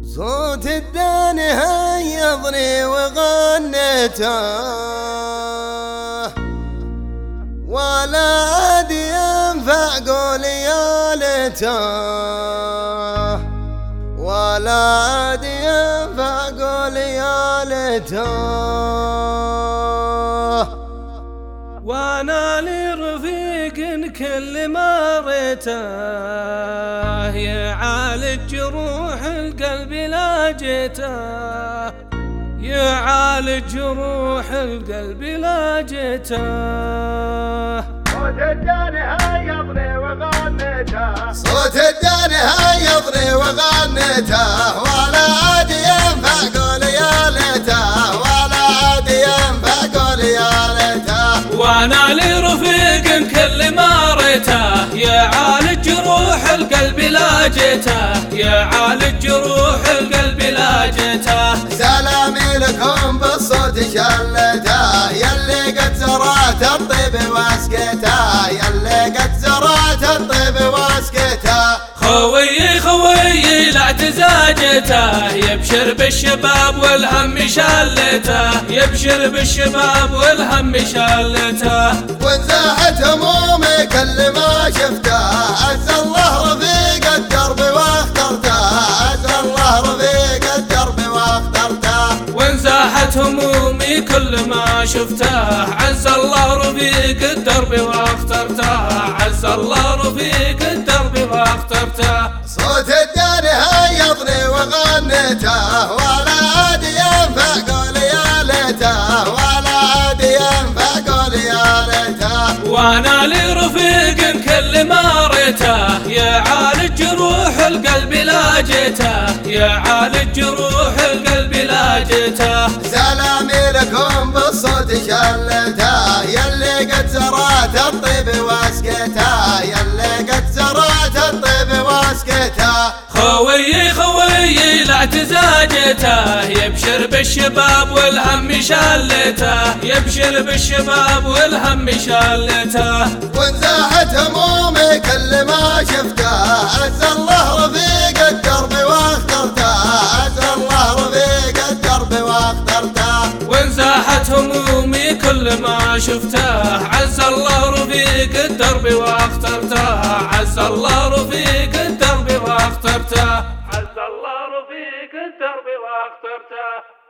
صوت الداني هيضني وغنيته، ولا عاد ينفع قولي يا ليته، ولا عاد ينفع قولي يا ليته. وانا لرفيق كل ما ريته يعالج جروح القلب لا جيته، يعالج جروح القلب لا جيته. صوت الداني هيضني وغنيته، صوت الداني هيضني وغنيته، ولا عاد ينفع قولي يا ليته، ولا عاد ينفع قولي يا ليته. وانا لرفيق كل ما ريته يعالج جروح القلب لا جيته، يعالج جروح القلب لا جيته. سلامي لكم بالصوت شلته، يلي قد زرعت الطيب واسكته، يلي قد زرعت الطيب واسكته. خويي خويي لاعتزاجته، يبشر بالشباب والهم شلته، يبشر بالشباب والهم شلته. وانزاحت همومي كل ما شفته، عز الله رفيق الدرب واخترته، عز الله رفيق الدرب واخترته. وانزاحت همومي كل ما شفته، عز الله رفيق الدرب واخترته، عز الله رفيق الدرب واخترته. صوت الداني هيضني وغنيته، ولا عاد ينفع قولي يا ليته، ولا عاد ينفع قولي يا ليته. وانا لرفيق كل ما ريته يعالج جروح القلب لا جيته، يعالج جروح القلب لا جيته. سلامي لكم بالصوت شلته، يلي قد زرعت الطيب واسكته، يلي قد زرعت الطيب واسكته. خويي خويي لاعتزاجته، يبشر بالشباب والهم شلته، يبشر بالشباب والهم شلته. وانزاحت همومي كل ما شفته، عز الله رفيق الدرب واخترته، عز الله رفيق الدرب واخترته. وانزاحت همومي كل ما شفته، عز الله رفيق الدرب واخترته، عز الله رفيق الدرب واخترته، عز الله رفيق الدرب واخترته.